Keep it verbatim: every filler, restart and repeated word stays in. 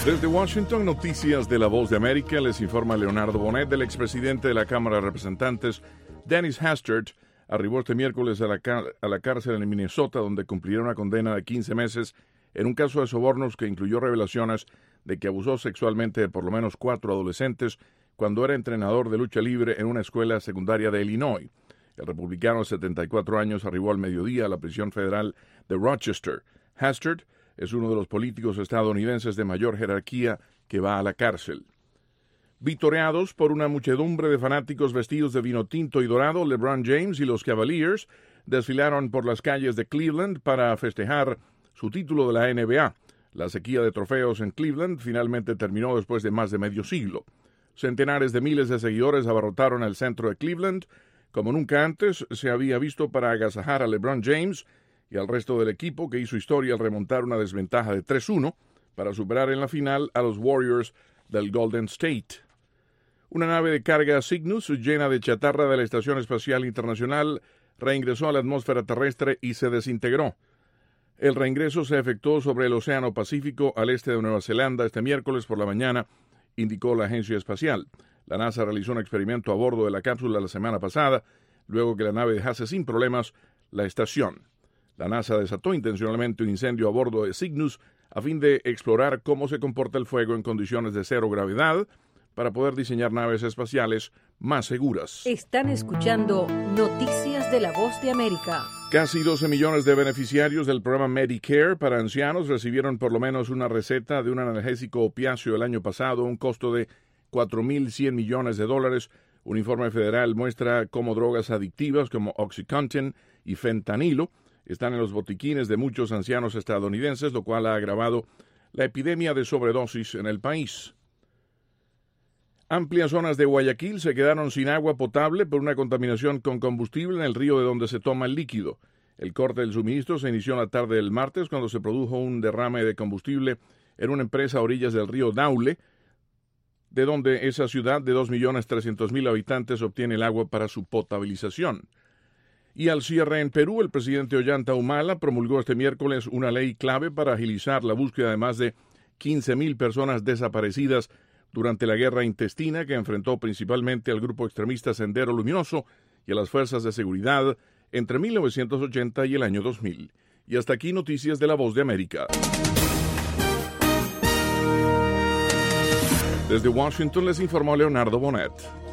Desde Washington, noticias de La Voz de América, les informa Leonardo Bonet. Del expresidente de la Cámara de Representantes, Dennis Hastert, arribó este miércoles a la, a la cárcel en Minnesota, donde cumplirá una condena de quince meses en un caso de sobornos que incluyó revelaciones de que abusó sexualmente de por lo menos cuatro adolescentes cuando era entrenador de lucha libre en una escuela secundaria de Illinois. El republicano de setenta y cuatro años arribó al mediodía a la prisión federal de Rochester. Hastert es uno de los políticos estadounidenses de mayor jerarquía que va a la cárcel. Vitoreados por una muchedumbre de fanáticos vestidos de vino tinto y dorado, LeBron James y los Cavaliers desfilaron por las calles de Cleveland para festejar su título de la N B A. La sequía de trofeos en Cleveland finalmente terminó después de más de medio siglo. Centenares de miles de seguidores abarrotaron el centro de Cleveland, como nunca antes se había visto, para agasajar a LeBron James y al resto del equipo, que hizo historia al remontar una desventaja de tres uno para superar en la final a los Warriors del Golden State. Una nave de carga Cygnus llena de chatarra de la Estación Espacial Internacional reingresó a la atmósfera terrestre y se desintegró. El reingreso se efectuó sobre el Océano Pacífico al este de Nueva Zelanda este miércoles por la mañana, indicó la agencia espacial. La NASA realizó un experimento a bordo de la cápsula la semana pasada, luego que la nave dejase sin problemas la estación. La NASA desató intencionalmente un incendio a bordo de Cygnus a fin de explorar cómo se comporta el fuego en condiciones de cero gravedad para poder diseñar naves espaciales más seguras. Están escuchando Noticias de La Voz de América. Casi doce millones de beneficiarios del programa Medicare para ancianos recibieron por lo menos una receta de un analgésico opiáceo el año pasado, a un costo de cuatro mil cien millones de dólares. Un informe federal muestra cómo drogas adictivas como Oxycontin y fentanilo están en los botiquines de muchos ancianos estadounidenses, lo cual ha agravado la epidemia de sobredosis en el país. Amplias zonas de Guayaquil se quedaron sin agua potable por una contaminación con combustible en el río de donde se toma el líquido. El corte del suministro se inició en la tarde del martes cuando se produjo un derrame de combustible en una empresa a orillas del río Daule, de donde esa ciudad de dos millones trescientos mil habitantes obtiene el agua para su potabilización. Y al cierre en Perú, el presidente Ollanta Humala promulgó este miércoles una ley clave para agilizar la búsqueda de más de quince mil personas desaparecidas durante la guerra intestina que enfrentó principalmente al grupo extremista Sendero Luminoso y a las fuerzas de seguridad entre mil novecientos ochenta y el año dos mil. Y hasta aquí noticias de La Voz de América. Desde Washington les informó Leonardo Bonet.